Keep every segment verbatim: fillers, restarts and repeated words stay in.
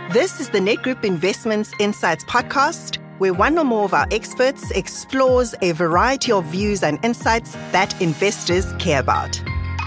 This is the Nedgroup Investments Insights podcast, where one or more of our experts explores a variety of views and insights that investors care about.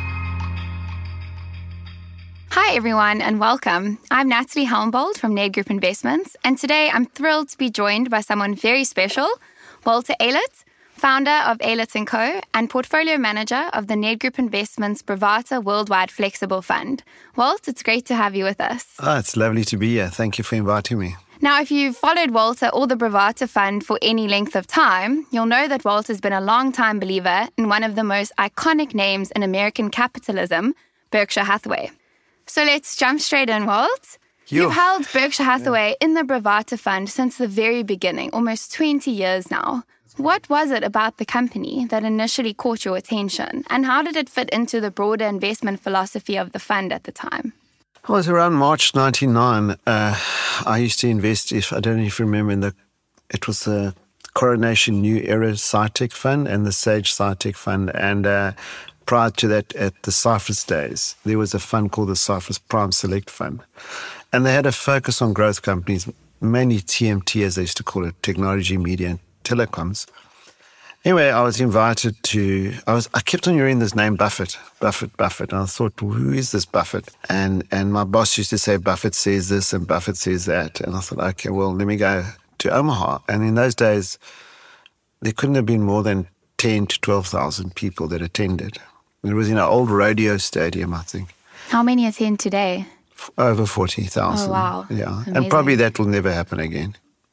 Hi, everyone, and welcome. I'm Natalie Helmbold from Nedgroup Investments, and today I'm thrilled to be joined by someone very special, Walter Eilert, founder of Eilert and Co. and portfolio manager of the Nedgroup Investments Bravata Worldwide Flexible Fund. Walt, it's great to have you with us. Oh, it's lovely to be here. Thank you for inviting me. Now, if you've followed Walter or the Bravata Fund for any length of time, you'll know that Walter's been a long-time believer in one of the most iconic names in American capitalism, Berkshire Hathaway. So let's jump straight in, Walt. You. You've held Berkshire Hathaway yeah. in the Bravata Fund since the very beginning, almost twenty years now. What was it about the company that initially caught your attention, and how did it fit into the broader investment philosophy of the fund at the time? It was around March ninety-nine. Uh, I used to invest, if I don't know if you remember, in the, it was the Coronation New Era SciTech Fund and the Sage SciTech Fund. And uh, prior to that, at the Cyprus days, there was a fund called the Cyprus Prime Select Fund. And they had a focus on growth companies, mainly T M T, as they used to call it, technology, media, and telecoms. Anyway, I was invited to, I was, I kept on hearing this name Buffett, Buffett, Buffett. And I thought, well, who is this Buffett? And and my boss used to say, Buffett says this and Buffett says that. And I thought, okay, well, let me go to Omaha. And in those days, there couldn't have been more than ten to twelve thousand people that attended. It was in an old rodeo stadium, I think. How many attend today? Over forty thousand. Oh, wow. Yeah. Amazing. And probably that will never happen again.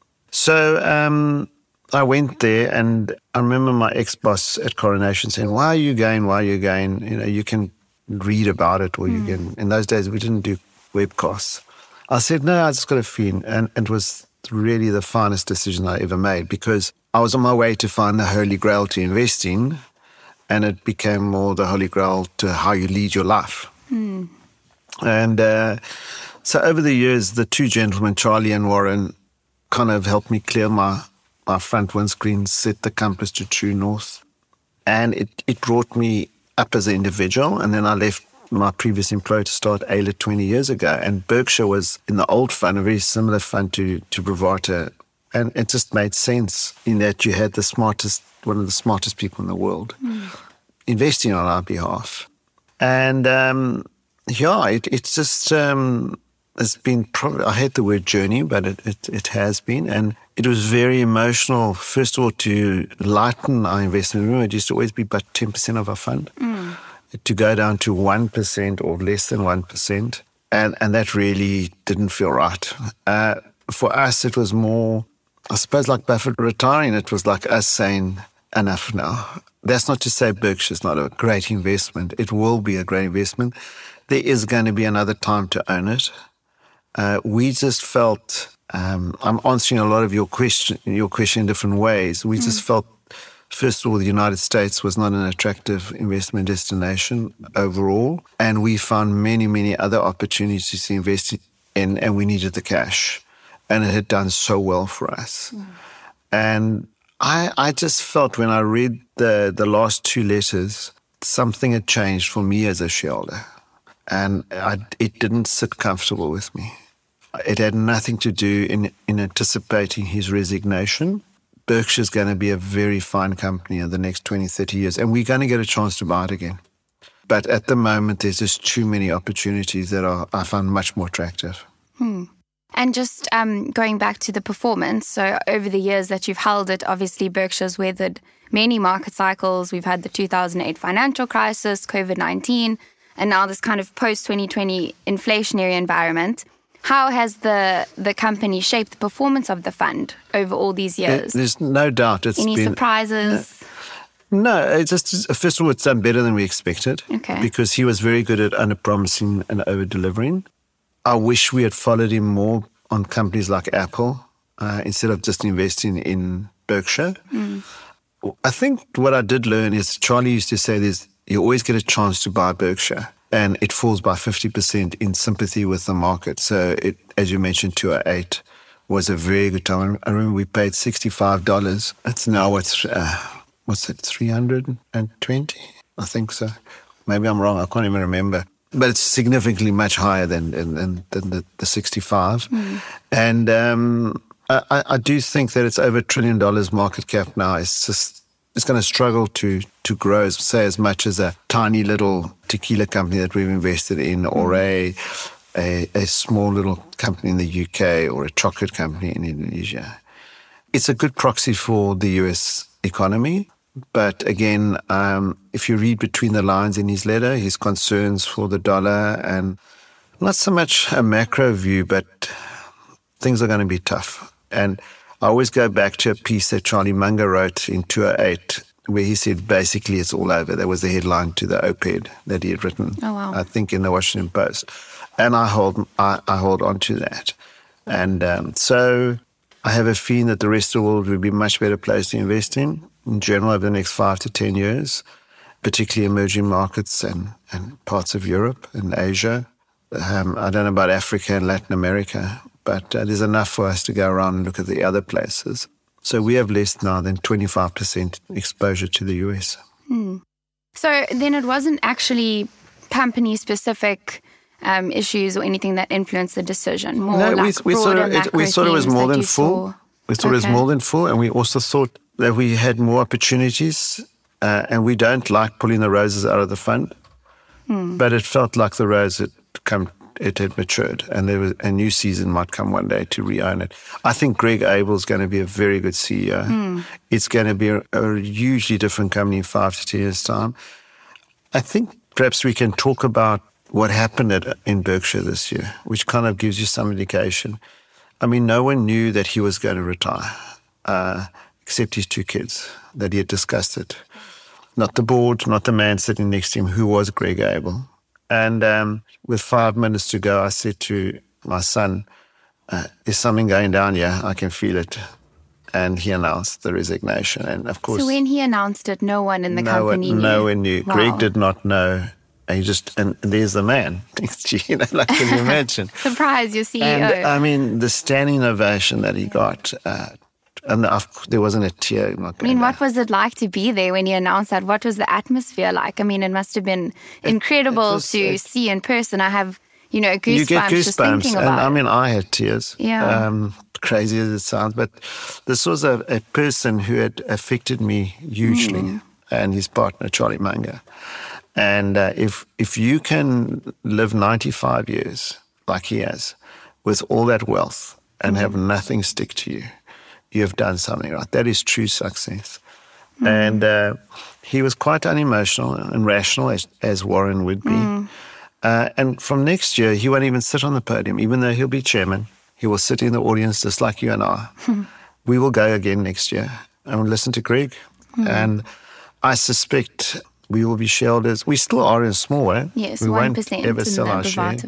So, um, I went there, and I remember my ex-boss at Coronation saying, why are you going, why are you going? You know, you can read about it, or mm. you can... In those days, we didn't do webcasts. I said, no, I just got a feeling. And it was really the finest decision I ever made, because I was on my way to find the Holy Grail to invest in, and it became more the Holy Grail to how you lead your life. Mm. And uh, so over the years, the two gentlemen, Charlie and Warren, kind of helped me clear my... my front windscreen, set the compass to true north. And it, it brought me up as an individual. And then I left my previous employer to start Eilert twenty years ago. And Berkshire was in the old fund, a very similar fund to, to Bravata. And it just made sense in that you had the smartest, one of the smartest people in the world mm. investing on our behalf. And um, yeah, it, it's just... Um, It's been probably, I hate the word journey, but it, it, it has been. And it was very emotional, first of all, to lighten our investment. Remember, it used to always be about ten percent of our fund. Mm. To go down to one percent or less than one percent. And, and that really didn't feel right. Uh, for us, it was more, I suppose, like Buffett retiring. It was like us saying, enough now. That's not to say Berkshire's not a great investment. It will be a great investment. There is going to be another time to own it. Uh, we just felt, um, I'm answering a lot of your question, your question in different ways. We mm. just felt, first of all, the United States was not an attractive investment destination overall. And we found many, many other opportunities to invest in, and we needed the cash. And it had done so well for us. Mm. And I, I just felt when I read the, the last two letters, something had changed for me as a shareholder. And I, it didn't sit comfortable with me. It had nothing to do in, in anticipating his resignation. Berkshire's going to be a very fine company in the next twenty, thirty years, and we're going to get a chance to buy it again. But at the moment, there's just too many opportunities that are, I find much more attractive. Hmm. And just um, going back to the performance, so over the years that you've held it, obviously Berkshire's weathered many market cycles. We've had the two thousand eight financial crisis, covid nineteen, and now this kind of post-twenty twenty inflationary environment. How has the the company shaped the performance of the fund over all these years? There's no doubt it's Any been... Any surprises? Uh, no, it's just, first of all, it's done better than we expected. Okay. Because he was very good at under-promising and over-delivering. I wish we had followed him more on companies like Apple uh, instead of just investing in Berkshire. Mm. I think what I did learn is Charlie used to say there's you always get a chance to buy Berkshire. And it falls by fifty percent in sympathy with the market. So, it, as you mentioned, two oh eight was a very good time. I remember we paid sixty-five dollars. It's now, what's, uh, what's it, three hundred twenty? I think so. Maybe I'm wrong. I can't even remember. but it's significantly much higher than than, than the, the sixty-five. Mm. And um, I, I do think that it's over a trillion dollars market cap now. It's just it's going to struggle to to grow, say, as much as a tiny little tequila company that we've invested in, or a, a a small little company in the U K, or a chocolate company in Indonesia. It's a good proxy for the U S economy. But again, um, if you read between the lines in his letter, his concerns for the dollar, and not so much a macro view, but things are going to be tough. And I always go back to a piece that Charlie Munger wrote in two thousand eight, where he said basically it's all over. That was the headline to the op-ed that he had written, oh, wow. I think, in the Washington Post. And I hold I, I hold on to that. And um, so I have a feeling that the rest of the world would be a much better place to invest in, in general, over the next five to ten years, particularly emerging markets and, and parts of Europe and Asia. Um, I don't know about Africa and Latin America, but uh, there's enough for us to go around and look at the other places. So we have less now than twenty-five percent exposure to the U S. Hmm. So then it wasn't actually company-specific um, issues or anything that influenced the decision? More no, like we, we, thought it, it, we thought it was more than full. Saw. We thought Okay. it was more than full, and we also thought that we had more opportunities, uh, and we don't like pulling the roses out of the fund. Hmm. But it felt like the rose had come, it had matured, and there was a new season might come one day to re-own it. I think Greg Abel is going to be a very good C E O. Hmm. It's going to be a, a hugely different company in five to ten years' time. I think perhaps we can talk about what happened at, in Berkshire this year, which kind of gives you some indication. I mean, no one knew that he was going to retire, uh, except his two kids, that he had discussed it. Not the board, not the man sitting next to him, who was Greg Abel. And um, with five minutes to go, I said to my son, uh, there's something going down here. I can feel it. And he announced the resignation. And of course, so when he announced it, no one in the no company one, knew? No one knew. Wow. Greg did not know. And he just, and there's the man. You know, like, can you imagine? Surprise, your C E O. And I mean, the standing ovation that he got, uh, and I've, there wasn't a tear. I mean, what was it like to be there when he announced that? What was the atmosphere like? I mean, it must have been incredible it, it was, to it, see in person. I have, you know, goosebumps, you get goosebumps just thinking and, about I it. mean, I had tears. Yeah. Um, crazy as it sounds, but this was a, a person who had affected me hugely, mm. and his partner, Charlie Munger. And uh, if if you can live ninety-five years like he has, with all that wealth and mm. have nothing stick to you, you have done something right. That is true success. Mm. And uh, he was quite unemotional and rational, as, as Warren would be. Mm. Uh, and from next year, he won't even sit on the podium, even though he'll be chairman. He will sit in the audience just like you and I. Mm. We will go again next year and listen to Greg. Mm. And I suspect we will be shareholders. We still are in a small way. Yes, we one won't ever sell our share.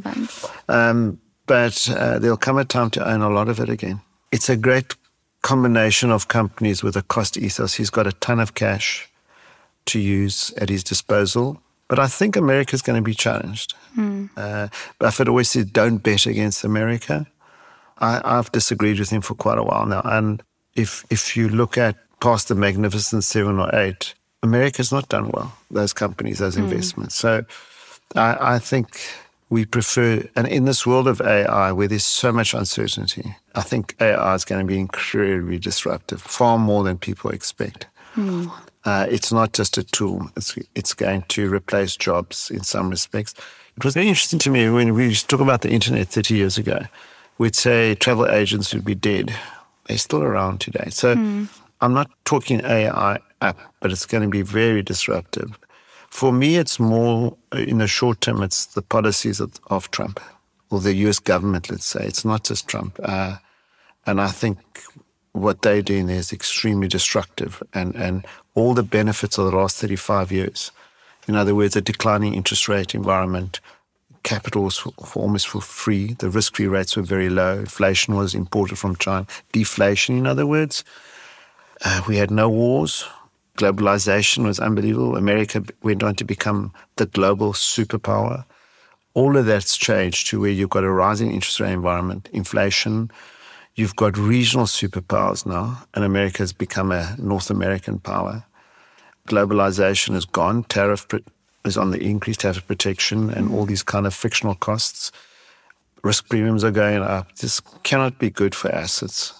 Um, but uh, there'll come a time to own a lot of it again. It's a great combination of companies with a cost ethos. He's got a ton of cash to use at his disposal. But I think America's going to be challenged. Mm. Uh, Buffett always said, don't bet against America. I, I've disagreed with him for quite a while now. And if if you look at past the Magnificent Seven or Eight, America's not done well, those companies, those mm. investments. So I, I think we prefer, and in this world of A I where there's so much uncertainty, I think A I is going to be incredibly disruptive, far more than people expect. Mm. Uh, it's not just a tool. It's, it's going to replace jobs in some respects. It was very interesting to me when we used to talk about the internet thirty years ago. We'd say travel agents would be dead. They're still around today. So mm. I'm not talking A I up, but it's going to be very disruptive. For me, it's more, in the short term, it's the policies of, of Trump, or the U S government, let's say. It's not just Trump. Uh, and I think what they're doing there is extremely destructive, and, and all the benefits of the last thirty-five years. In other words, a declining interest rate environment, capital was for, for almost for free, the risk-free rates were very low, inflation was imported from China, deflation, in other words. Uh, we had no wars. Globalization was unbelievable. America went on to become the global superpower. All of that's changed to where you've got a rising interest rate environment, inflation. You've got regional superpowers now, and America has become a North American power. Globalization is gone. Tariff is on the increased hazard protection and all these kind of frictional costs. Risk premiums are going up. This cannot be good for assets.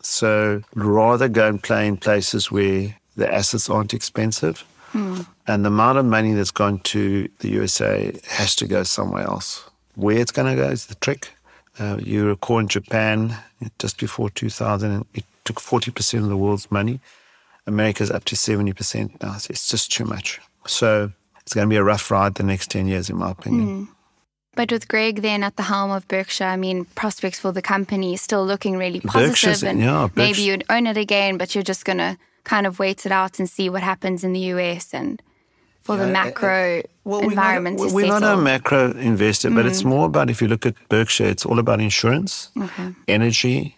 So rather go and play in places where the assets aren't expensive. Mm. And the amount of money that's gone to the U S A has to go somewhere else. Where it's going to go is the trick. Uh, you recall in Japan, just before two thousand, it took forty percent of the world's money. America's up to seventy percent now. It's just too much. So it's going to be a rough ride the next ten years, in my opinion. Mm. But with Greg then at the helm of Berkshire, I mean, prospects for the company still looking really positive. And yeah, maybe you'd own it again, but you're just going to kind of wait it out and see what happens in the U S and for yeah, the macro uh, well, environment we're not, to we're settle. We're not a macro investor, mm. but it's more about, if you look at Berkshire, it's all about insurance, okay. energy,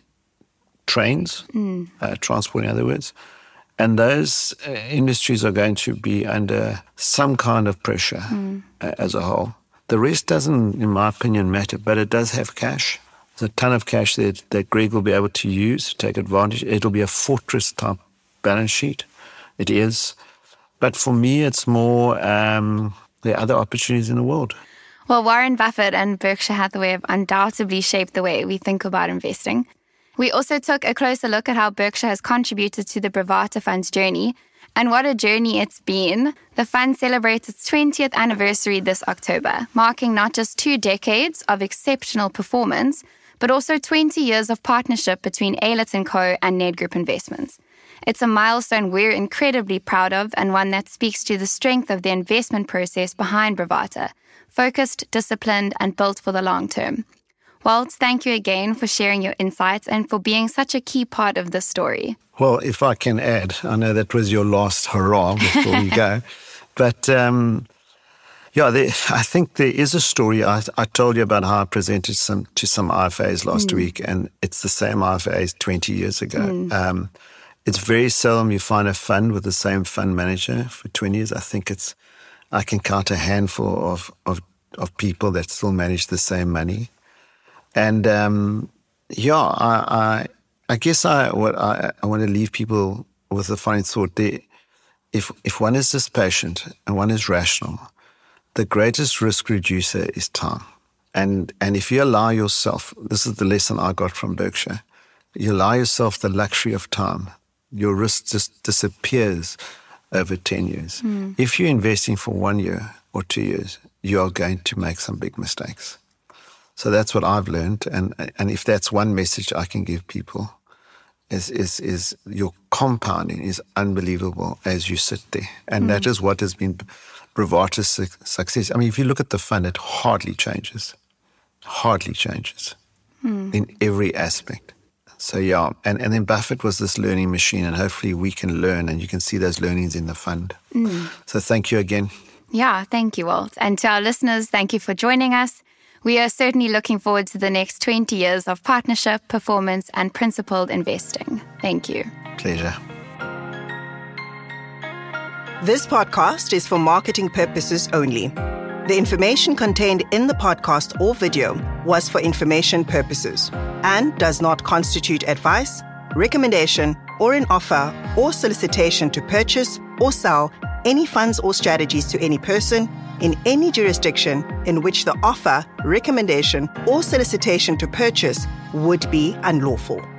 trains, mm. uh, transport in other words. And those uh, industries are going to be under some kind of pressure mm. uh, as a whole. The rest doesn't, in my opinion, matter, but it does have cash. There's a ton of cash that, that Greg will be able to use to take advantage. It'll be a fortress-type balance sheet. It is. But for me, it's more um, there are other opportunities in the world. Well, Warren Buffett and Berkshire Hathaway have undoubtedly shaped the way we think about investing. We also took a closer look at how Berkshire has contributed to the Bravata Fund's journey. And what a journey it's been. The fund celebrates its twentieth anniversary this October, marking not just two decades of exceptional performance, but also twenty years of partnership between Aylett and Co. and Ned Group Investments. It's a milestone we're incredibly proud of and one that speaks to the strength of the investment process behind Bravata, focused, disciplined, and built for the long term. Walt, thank you again for sharing your insights and for being such a key part of this story. Well, if I can add, I know that was your last hurrah before we go, but um, yeah, there, I think there is a story. I, I told you about how I presented some to some I F As last mm. week, and it's the same I F As twenty years ago. Mm. Um, it's very seldom you find a fund with the same fund manager for twenty years. I think it's, I can count a handful of, of, of people that still manage the same money. And um, yeah, I, I I guess I what I, I want to leave people with the following thought: they, if if one is just patient and one is rational, the greatest risk reducer is time. And and if you allow yourself, this is the lesson I got from Berkshire, you allow yourself the luxury of time, your risk just disappears over ten years. Mm. If you're investing for one year or two years, you are going to make some big mistakes. So that's what I've learned, and and if that's one message I can give people, is is is your compounding is unbelievable as you sit there, and mm. that is what has been Bravata's success. I mean, if you look at the fund, it hardly changes, hardly changes mm. in every aspect. So yeah, and and then Buffett was this learning machine, and hopefully we can learn, and you can see those learnings in the fund. Mm. So thank you again. Yeah, thank you, Walt, and to our listeners, thank you for joining us. We are certainly looking forward to the next twenty years of partnership, performance, and principled investing. Thank you. Pleasure. This podcast is for marketing purposes only. The information contained in the podcast or video was for information purposes and does not constitute advice, recommendation, or an offer or solicitation to purchase or sell any funds or strategies to any person in any jurisdiction in which the offer, recommendation, or solicitation to purchase would be unlawful.